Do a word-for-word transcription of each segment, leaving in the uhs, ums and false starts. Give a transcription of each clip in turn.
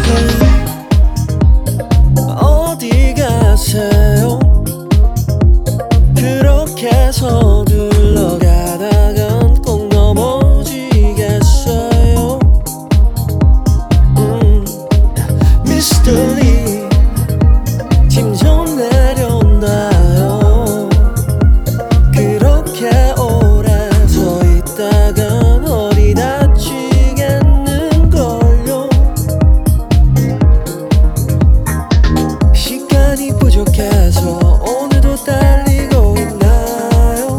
어디 가세요? 그렇게 서둘러 가다간 꼭 넘어지겠어요. 음, 미스터 리 짐 좀 내려놔요. 그렇게 오래 서 있다간 허리 다치겠는걸요. 시간이 부족해서 오늘도 달리고 있나요?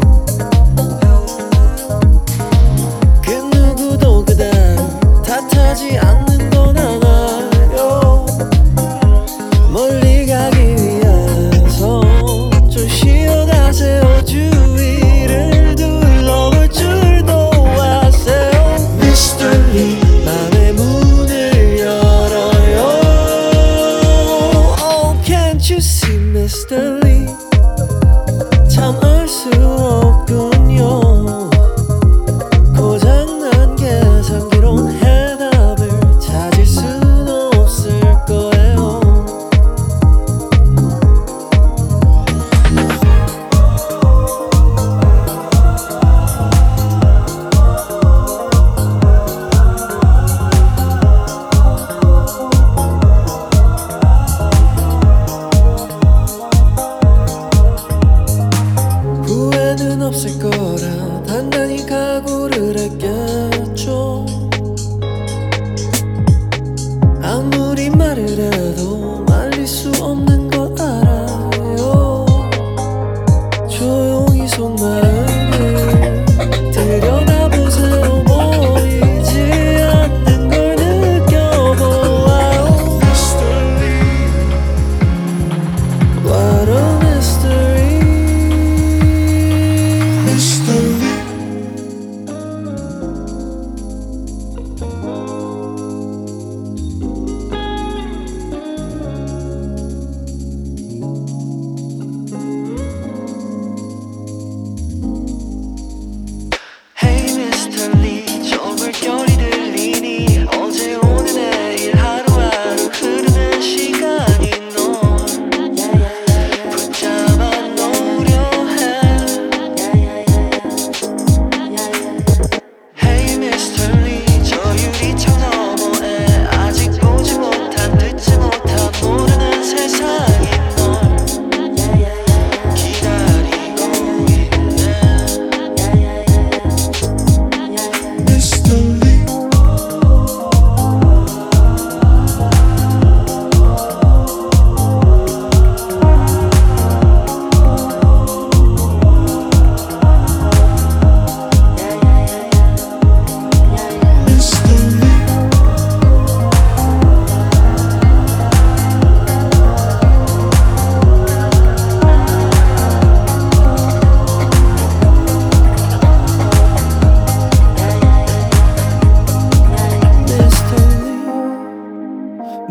그 누구도 그대를 탓하지 않는 건 알아요. 멀리 가기 위해서 좀 쉬어가세요. 주위를 둘러볼 줄도 아세요. 미스터 리 맘의 문을 열어요. Oh, can't you see 미스터 리 참 알 수 없군요. 고장난 계산기로 해답을 찾을 순 없을 거예요. 후회는 없을 거라 단단히 각오를 했겠죠. 아무리 말을 해도 말릴 수 없는 걸 알아요. 조용히 속마음을 들여다보세요. 보이지 않는 걸 느껴보아요. What a mystery. Hey 미스터 리 저 물결이 들리니 어제 오늘 내일 하루하루 흐르는 시간이 널 붙잡아 놓으려 해. Hey 미스터 리 저 유리창 너머에 아직 보지 못한 듣지 못한 모르는 세상이 널 기다리고 있네.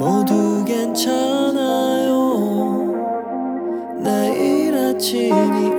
모두 괜찮아요. 내일 아침이